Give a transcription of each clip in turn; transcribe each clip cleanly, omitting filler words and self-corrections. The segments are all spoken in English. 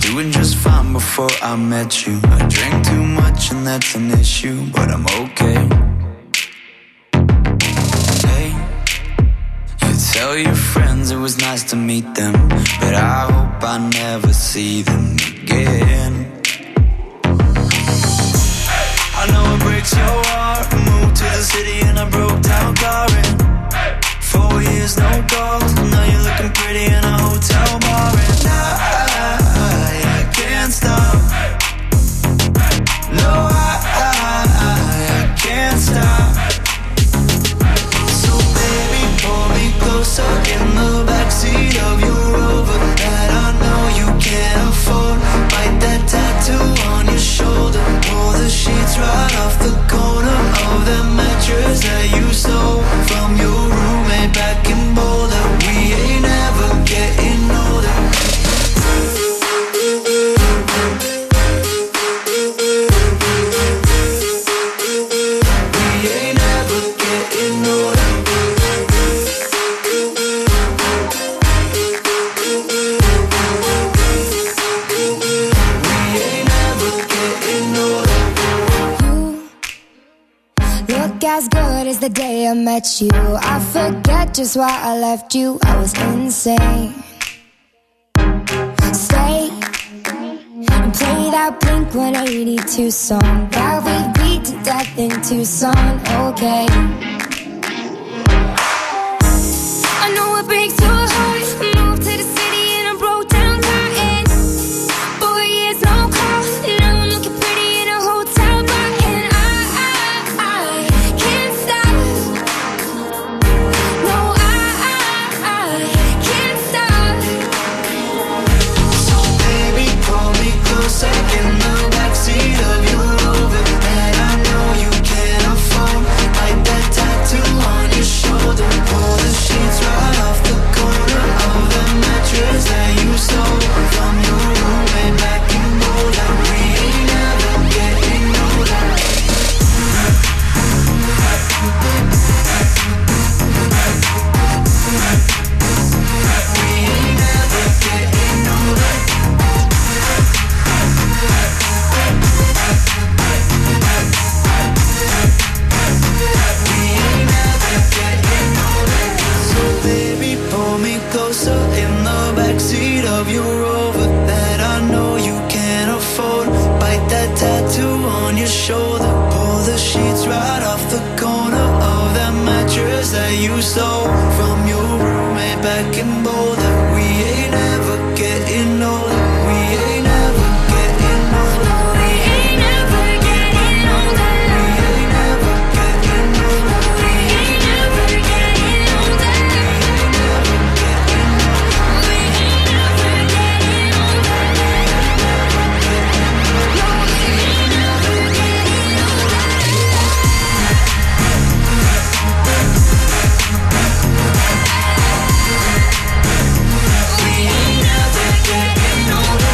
doing just fine before I met you. I drank too much and that's an issue, but I'm okay. Hey, you tell your friends it was nice to meet them, but I hope I never see them again. I know it breaks your heart. Moved to the city and I broke down car in 4 years, no calls. Now you're looking pretty in a hotel bar, and I can't stop. No, I can't stop. So baby, pull me closer in the backseat of your Rover that I know you can't afford. Bite that tattoo on your shoulder. Pull the sheets right off the corner of the mattress that you stole from your roommate back in Boulder. We ain't ever getting older. We ain't ever getting older. We ain't ever getting older. You look as good as the day I met you. I forget just why I left you. I was insane. Stay and play that Blink-182 song that we beat to death in Tucson. Okay. I know it breaks your heart. Moved to the city and I broke down crying. 4 years, no call. Now I'm looking pretty in a hotel bar, and I can't stop. No, I can't stop. So baby, pull me closer in the backseat of your Rover that I know you can't afford. Bite that tattoo on your shoulder. Pull the sheets right off the corner of the mattress that you stole from your roommate back in Boulder. We ain't never getting older. We ain't never getting older. We ain't never getting older. So baby, pull me closer in the backseat of your Rover that I know you can't afford. Bite that tattoo on your shoulder. Pull the sheets right off the corner of that mattress that you stole from your roommate back in Boulder. We ain't ever getting older. We ain't ever getting older. We ain't ever getting older. We ain't ever getting older. We ain't ever getting older. We ain't ever getting older. No, we ain't ever getting older. We ain't ever getting older.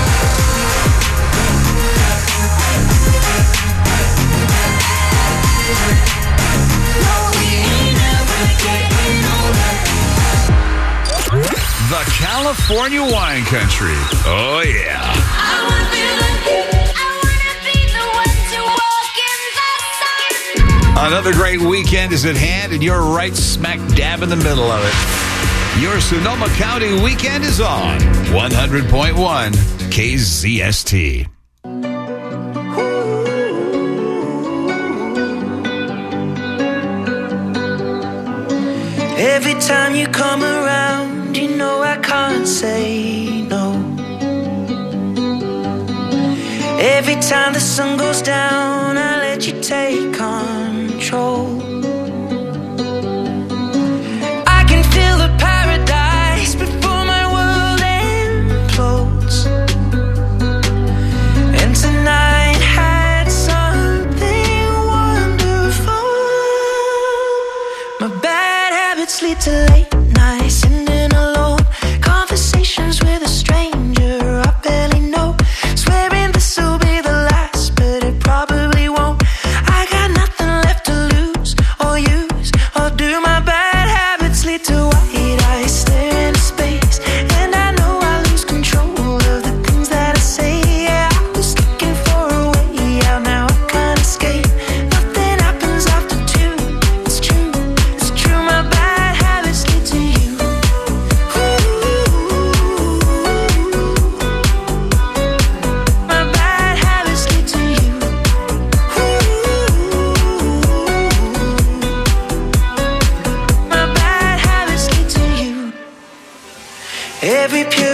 No, we ain't ever getting older. The California Wine Country. Oh, yeah. I wanna feel the heat. I wanna be the one to walk in the sun. Another great weekend is at hand, and you're right smack dab in the middle of it. Your Sonoma County weekend is on 100.1 KZST. Every time you come around, you know I can't say no. Every time the sun goes down, I let you take control. I can feel the paradise before my world implodes. And tonight had something wonderful. My bad habits lead to late nights, sitting alone. Conversations with a stranger I barely know. Swearing this will be the last, but it probably won't. I got nothing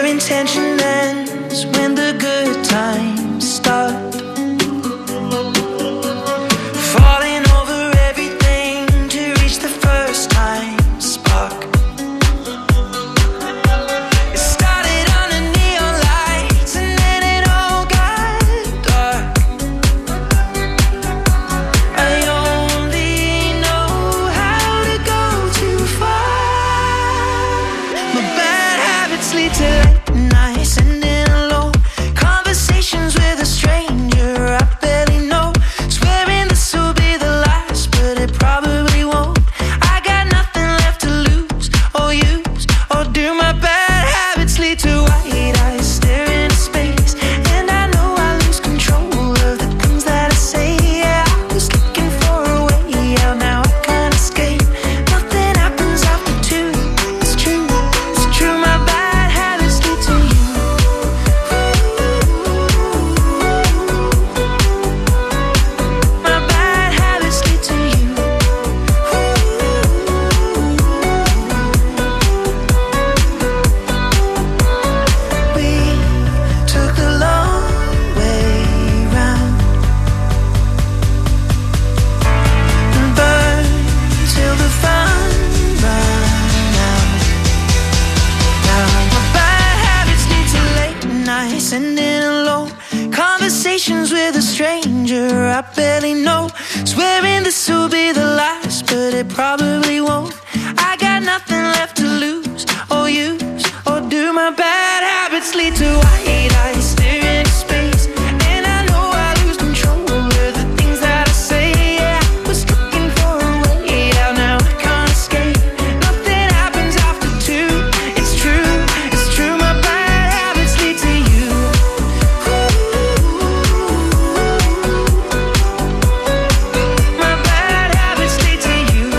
intention ends when the good times start. Falling over everything to reach the first time spark. It started under neon lights and then it all got dark. I only know how to go too far. My bad habits lead to late nights and in alone conversations with a stranger I barely know. Swearing this will be the last, but it probably won't. I got nothing left to lose or use or do. My bad habits lead to white eyes staring into space, and I know I lose control of the things that I say. Yeah, I was looking for a way out, now I can't escape. Nothing happens after two. It's true, it's true. My bad habits lead to you. My bad habits lead to you. We took the long way round and burned till the fun ran out. Now my bad habits lead to late nights and in alone conversations with a stranger I barely know. Swearing this will be the last, but it probably won't. I got nothing left to lose or use or do. My bad habits lead to white eyes staring into space, and I know I lose control of the things that I say. Yeah, I was looking for a way out, now I can't escape. Nothing happens after two. It's true, it's true. My bad habits lead to you. My bad habits lead to you.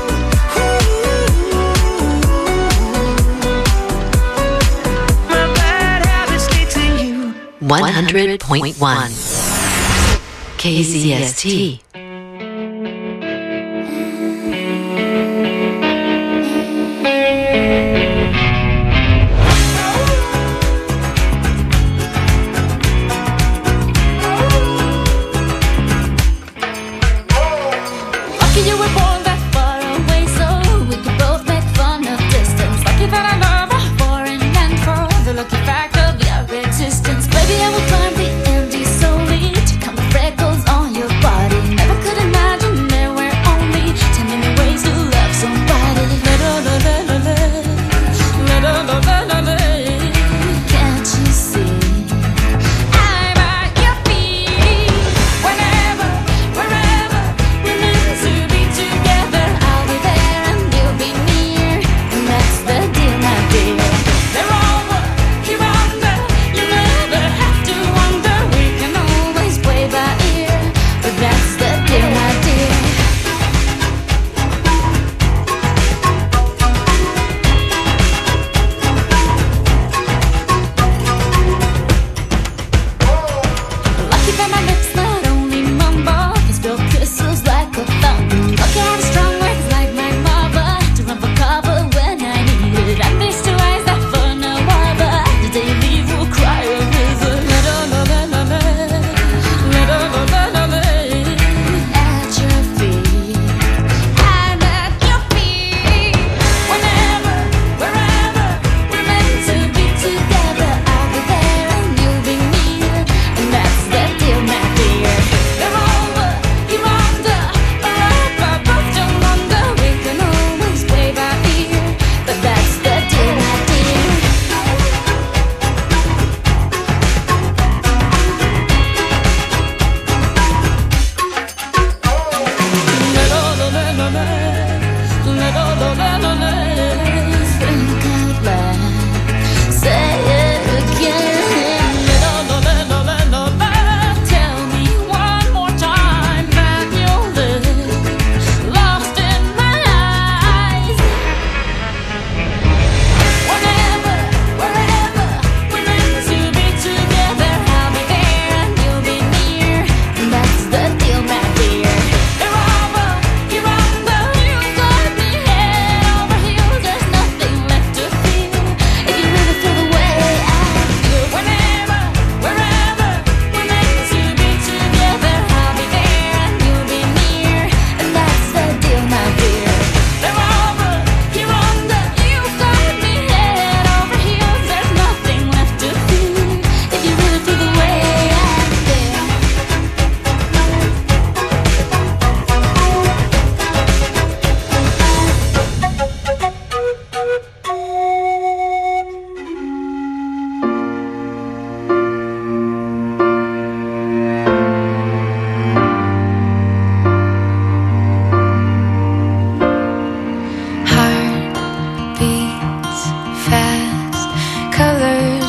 My bad habits lead to you. 100.1 KZST. Lucky you were born that far away, so we could both make fun of distance. Lucky that I love a foreign land for the lucky fact of your existence. Baby, I will climb the Andes solely to count the freckles on your body. Never could imagine there were only 10 million ways to love somebody. Can't you see? I'm at your feet. Whenever, wherever, we're meant to be together. I'll be there and you'll be near, and that's the deal, my dear. They're over, here I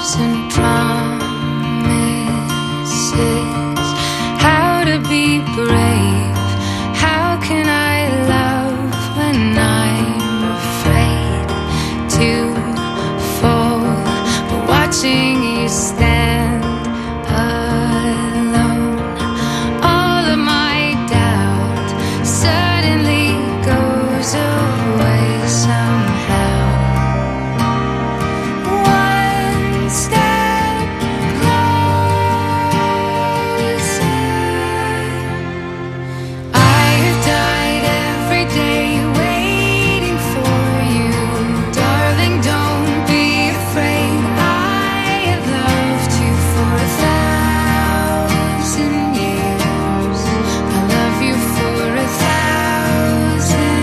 lives and promises. How to be brave? How can I love when I'm afraid to fall? But watching you stand alone, all of my doubt suddenly goes away somehow. One step closer. I've died every day waiting for you, darling. Don't be afraid. I have loved you for 1,000 years. I love you for 1,000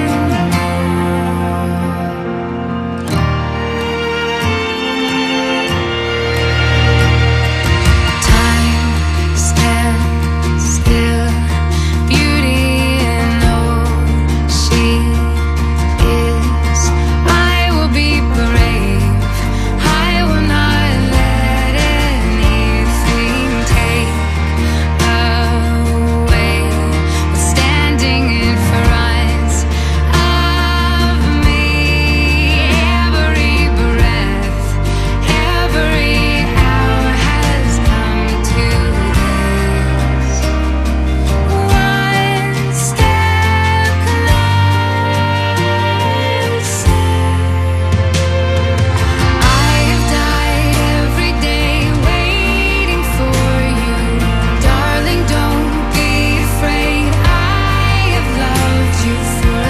Time stands still, beauty in all she is. I will be brave. I will not let anything take away what's standing in front of me. Every breath, every hour has come to this. One step closer. I have died every day waiting for you, darling. Don't be afraid. I have loved you for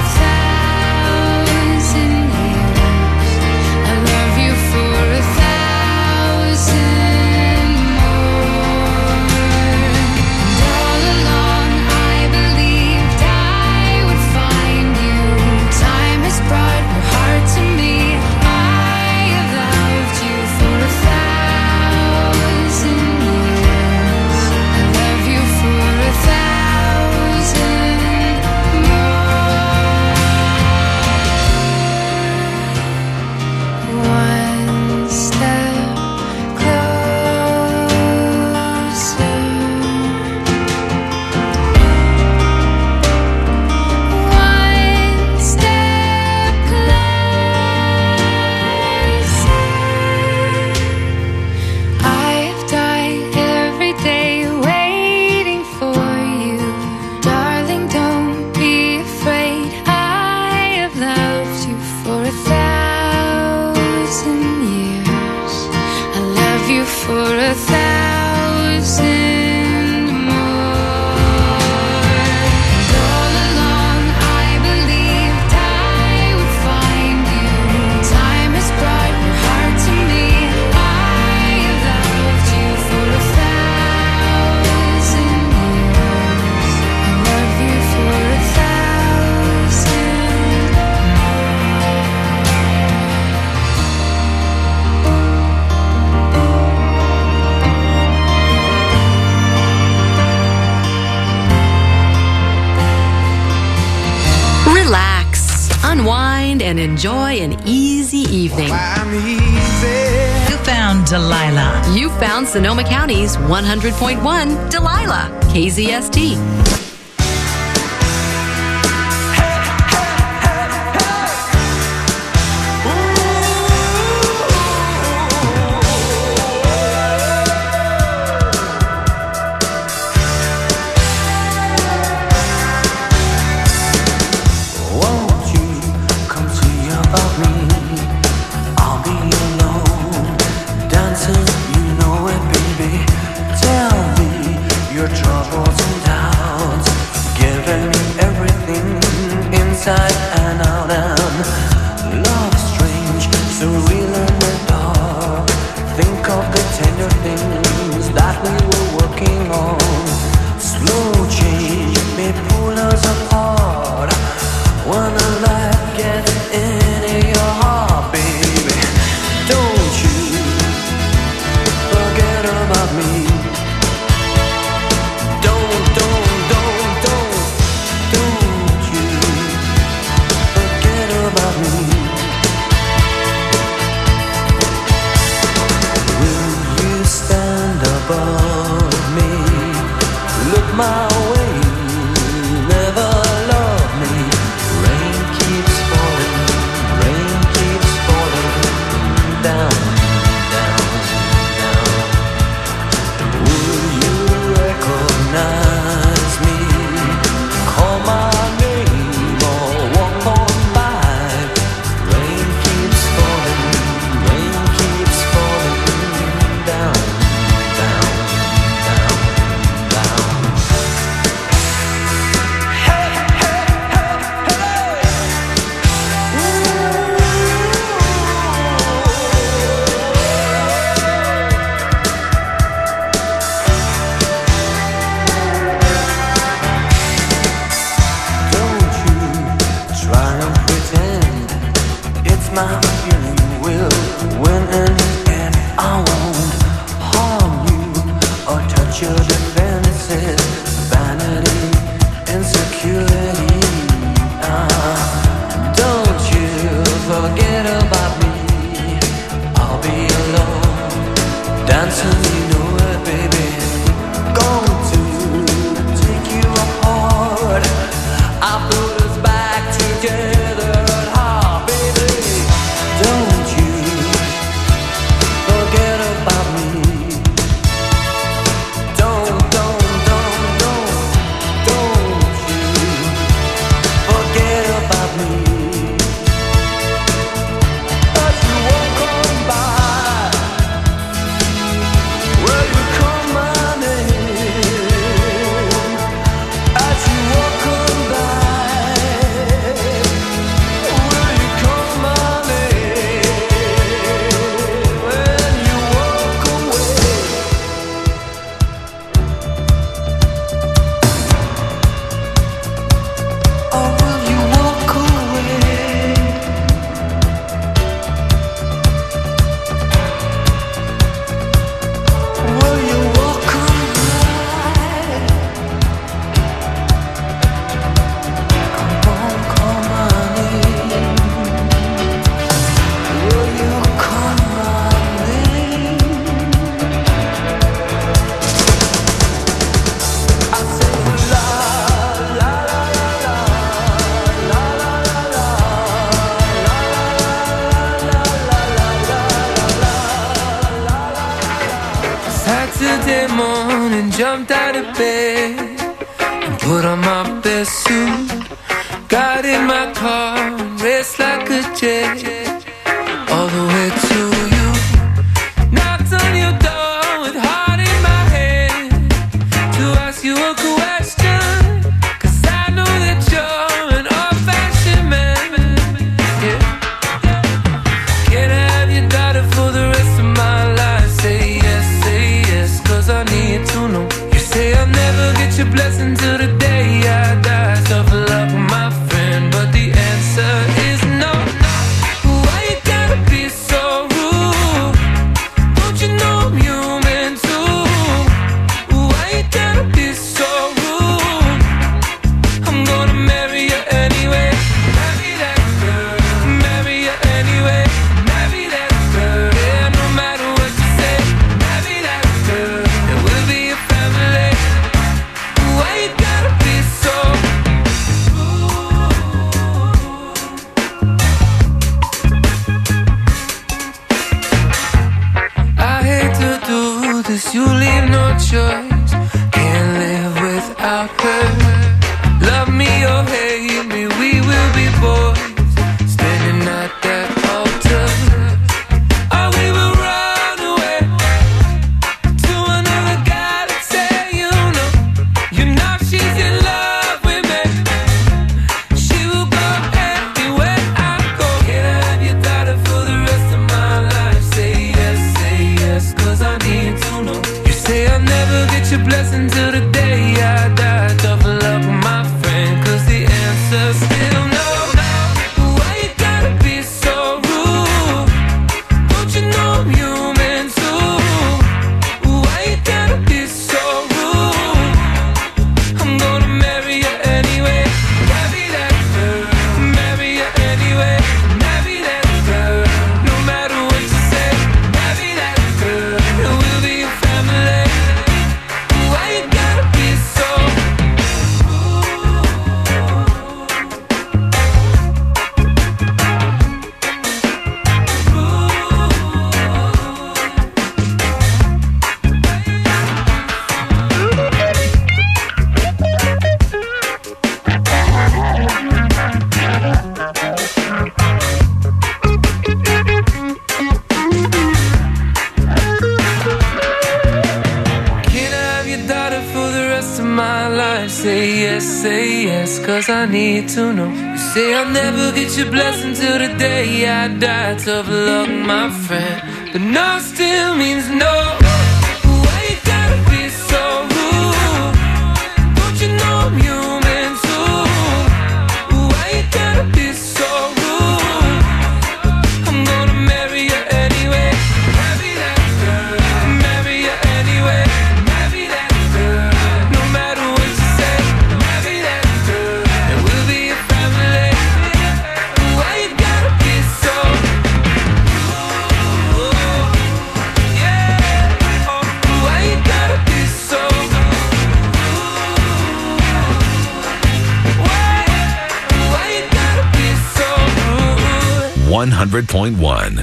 1,000 years. I love you for 1,000 more. And all along I believed I would find you. Time has brought your heart to me. I have loved you for 1,000 years. I love you for 1,000 more. One step closer. One step closer. I've died every day waiting for you, darling. Don't be afraid. I have loved you for 1,000 years. I love you for 1,000 more. And all along I believed I would find you. Time has brought your heart to me. I have loved you for 1,000 years. I love you for 1,000 Relax, unwind, and enjoy an easy evening. You found Delilah. You found Sonoma County's 100.1 Delilah, KZST. Won't you come see about me? I'll be alone, dancing, you know it, baby. Tell me your troubles and doubts, giving me everything inside and out. And love strange, so real in the dark. Think of the tender things that we were working on. Slow change may pull us apart. When the light gets into your heart, baby, don't you forget about me. Don't you forget about me. my way, never love me. Rain keeps falling down, down, down. Will you recognize me? Call my name or walk on by. Rain keeps falling down, down, down, down. Hey, hey, hey, hey. Don't you try and pretend it's my feeling will win in the end. I won't harm you or touch your defenses. Vanity, insecurity. Don't you forget about me. I'll be alone, dancing, you know it, baby. Going to take you apart. I put us back together at heart, baby. Don't you forget about me. Don't you forget about me. As you walk on by, will you call my name? As you walk on by, will you call my name? When you walk away, or will you walk away? Will you walk on by? Come on, call my name. Will you call my name? I say la la la la la la la Saturday morning, jumped out of bed and put on my best suit. Got in my car and raced like a jet all the way to you. Knocked on your door with heart in my head to ask you a question, 'cause I know that you're an old-fashioned man. Yeah. Can I have your daughter for the rest of my life? Say yes, 'cause I need to know. You say I'll never get your blessing till the day I die. Tough luck, my friend, but the answer is no. Why you gotta be so rude? Don't you know I'm human too? Why you gotta be so rude? I'm gonna marry you anyway. Marry that girl. Marry you anyway. Marry that girl. Yeah, no matter what you say. Marry that girl. And we'll be a family. Why you gotta be so rude? I hate to do this, you leave no choice. Can't live without her. Love me or hate me, we will be boys standing at that altar. Or we will run away to another guy that say you know she's in love with me. She will go anywhere I go. Can I have your daughter for the rest of my life? Say yes, 'cause I need to know. You say I'll never get your blessing till the day I die. Tough luck, my friend, 'cause the answer's still no. Why you gotta be so rude? Don't you know I'm human too? Why you gotta be so rude? I'm gonna marry you anyway. Marry that girl. Marry you anyway. Marry that girl. No matter what you say. Marry that girl. And we'll be a family. Why you gotta say yes, cause I need to know. You say I'll never get your blessing till the day I die. Tough luck, my friend, but no still means no. Why you gotta be so rude? Don't you know I'm human too? Why you gotta be so rude? I'm gonna marry you anyway. Marry that girl. Marry you anyway. Marry that girl. No matter what you say. Marry that girl. And we'll be a family. Why you gotta be so rude? Yeah. Oh, why you gotta be so rude? Why you gotta be so rude? 100.1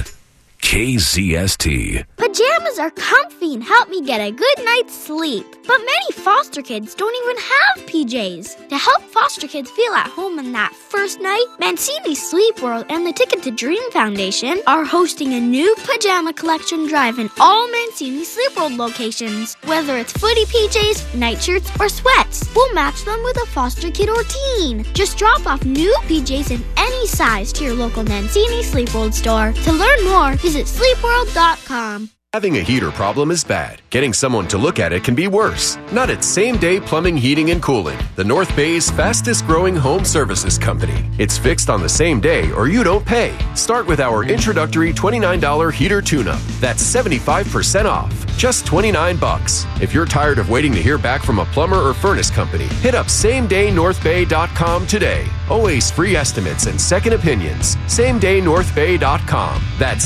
KZST. Pajamas are comfy and help me get a good night's sleep. But many foster kids don't even have PJs. To help foster kids feel at home on that first night, Mancini Sleep World and the Ticket to Dream Foundation are hosting a new pajama collection drive in all Mancini Sleep World locations. Whether it's footy PJs, nightshirts, or sweats, we'll match them with a foster kid or teen. Just drop off new PJs in any size to your local Mancini Sleep World store. To learn more, visit sleepworld.com. Having a heater problem is bad. Getting someone to look at it can be worse. Not at Same Day Plumbing, Heating, and Cooling, the North Bay's fastest growing home services company. It's fixed on the same day or you don't pay. Start with our introductory $29 heater tune-up. That's 75% off. Just $29. If you're tired of waiting to hear back from a plumber or furnace company, hit up SameDayNorthBay.com today. Always free estimates and second opinions. SameDayNorthBay.com. That's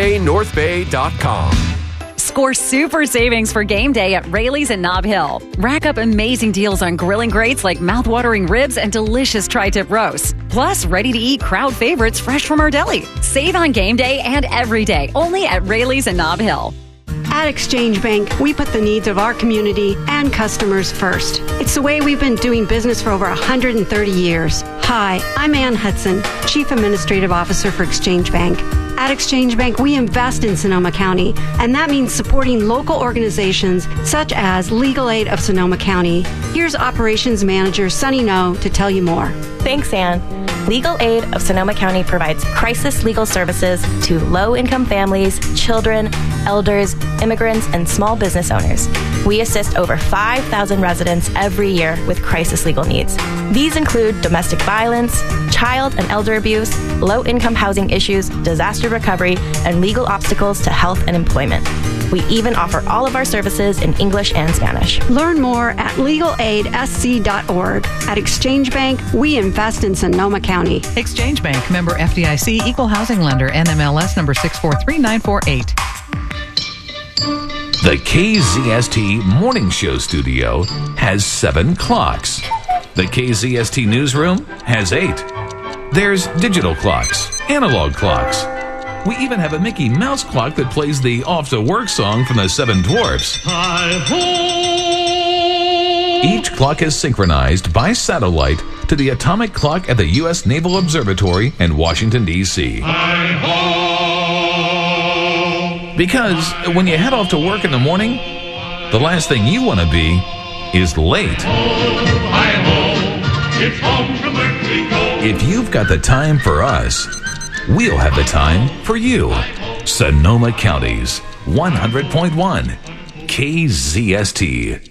SameDayNorthBay.com. Score super savings for game day at Rayleigh's in Nob Hill. Rack up amazing deals on grilling greats like mouth-watering ribs and delicious tri-tip roasts. Plus, ready-to-eat crowd favorites fresh from our deli. Save on game day and every day, only at Rayleigh's in Nob Hill. At Exchange Bank, we put the needs of our community and customers first. It's the way we've been doing business for over 130 years. Hi, I'm Ann Hudson, Chief Administrative Officer for Exchange Bank. At Exchange Bank, we invest in Sonoma County, and that means supporting local organizations such as Legal Aid of Sonoma County. Here's Operations Manager Sunny No to tell you more. Thanks, Ann. Legal Aid of Sonoma County provides crisis legal services to low-income families, children, elders, immigrants, and small business owners. We assist over 5,000 residents every year with crisis legal needs. These include domestic violence, child and elder abuse, low-income housing issues, disaster recovery, and legal obstacles to health and employment. We even offer all of our services in English and Spanish. Learn more at legalaidSC.org. At Exchange Bank, we invest in Sonoma County. Exchange Bank, member FDIC, equal housing lender, NMLS number 643948. The KZST Morning Show studio has 7 clocks. The KZST newsroom has 8. There's digital clocks, analog clocks. We even have a Mickey Mouse clock that plays the Off to Work song from the Seven Dwarfs. Each clock is synchronized by satellite to the atomic clock at the U.S. Naval Observatory in Washington, D.C. Because when you head off to work in the morning, the last thing you want to be is late. If you've got the time for us, we'll have the time for you. Sonoma County's 100.1 KZST.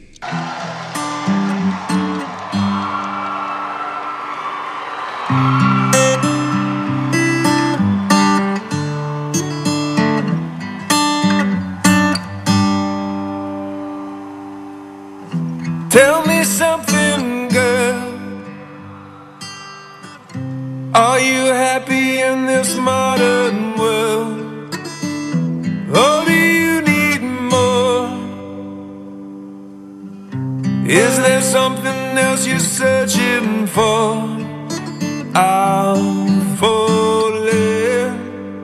Tell me something, girl. Are you happy in this modern world? Or do you need more? Is there something else you're searching for? I'm falling.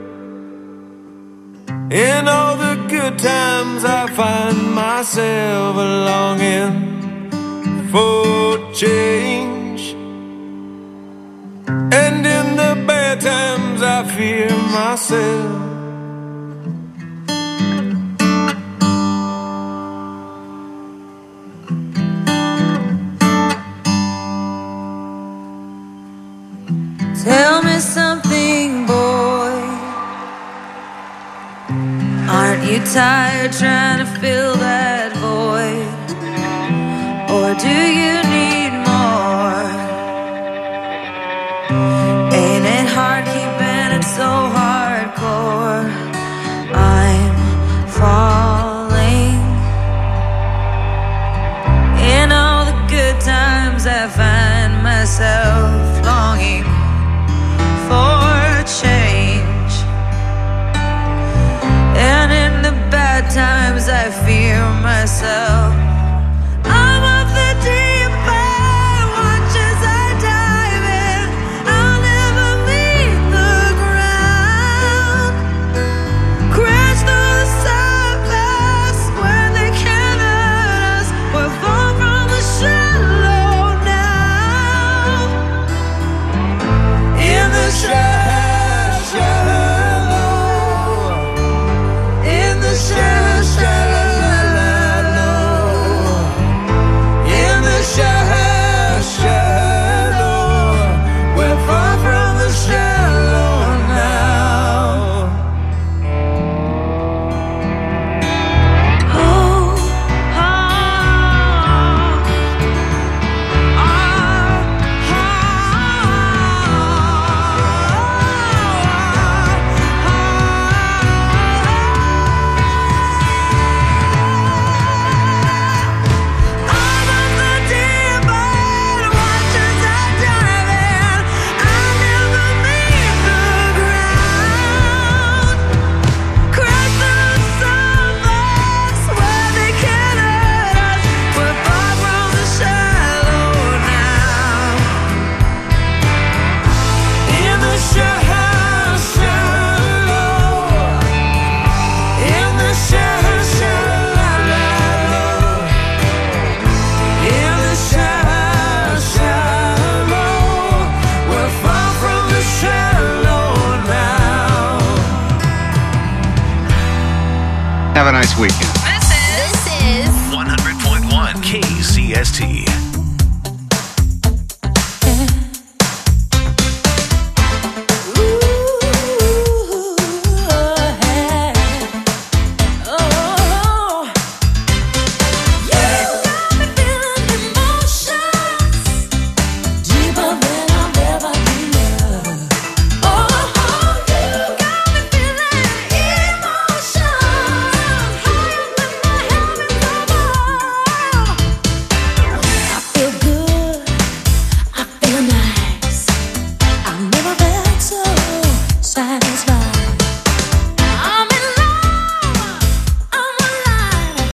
In all the good times I find myself longing for change, and in the bad times I fear myself. tired trying to fill that void? Or do you need more? Ain't it hard keeping it so hardcore? I'm falling. In all the good times I find myself longing for change, and in the bad times I fear myself. I'm of the deep end, watch as I dive in. I'll never leave the ground. Crash through the surface where they can't hurt us. We're far from the shallow now. In the shallow, in the shallow. Have a nice weekend. This is 100.1 KZST.